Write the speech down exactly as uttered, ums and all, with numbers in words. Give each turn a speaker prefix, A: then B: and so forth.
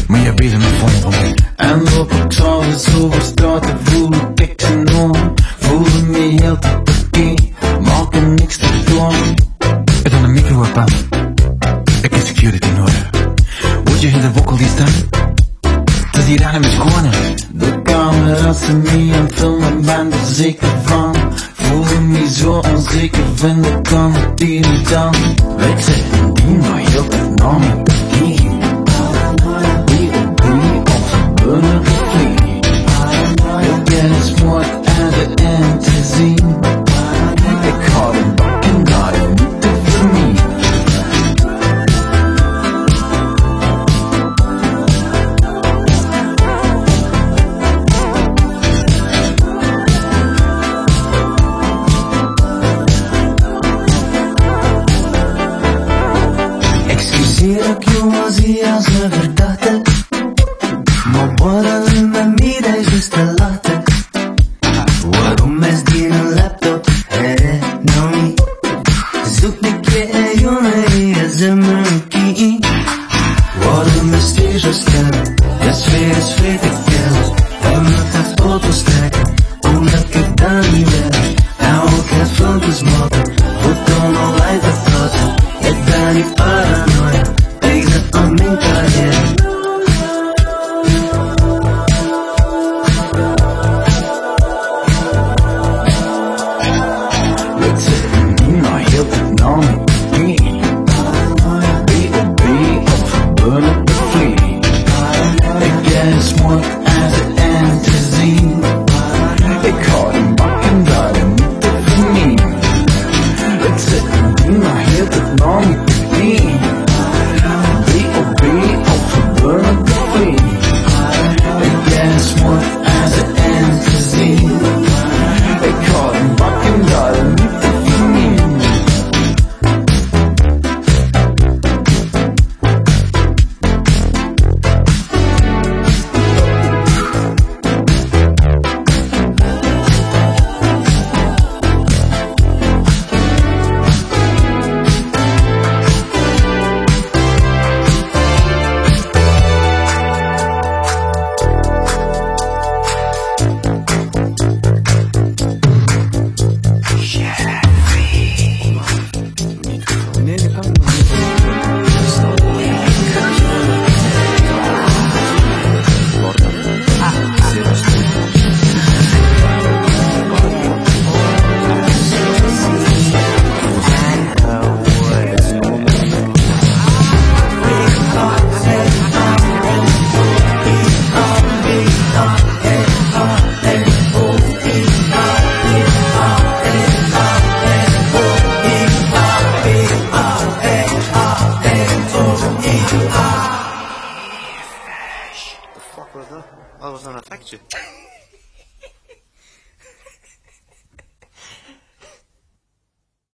A: men jeg ved det med form. Andre på torvet, så hvor står det vule gik til nogen. Vule mig helt tilbage, morgen ikke stor. Er der en mikroapparat? Jeg kan security nu. Would you hear the vocalista? Does he run med skoene? Du kommer også med en film med bandet sikker van. Voelde me zo onzeker, wenn du kan die niet dan. Weet ze, die maar heel de naam die. Die op die of burner vlieg. Ik ben het mooi aan de end te zien. Ik hou de bakken daar niet te vermijden.
B: Excuseer que eu vazias na verdade. Uma bola na mira e justa lata. Waarom is die een laptop? Eh, nou niet. Zoek de keer, jongen, hier is een monkey. Waarom is die zo stil? De sfeer is verticaal. En met de foto's trekken, omdat ik dat niet wil. Nou, ik heb foto's maken, foto online te foto. Ik ben niet paranoia, deze aan mijn carrière.
A: Weet ze, die maar heel de naam die. Die op die of burner vlieg. Ik ben het mooi aan de end te zien. Ik hou de bakken daar niet te vermijden. Weet ze, die maar heel de naam die. Die op die of burner vlieg. Ik ben het mooi aan de end te zien. Ik hou de bakken daar niet te vermijden.
C: What the fuck was that? I was gonna affect you.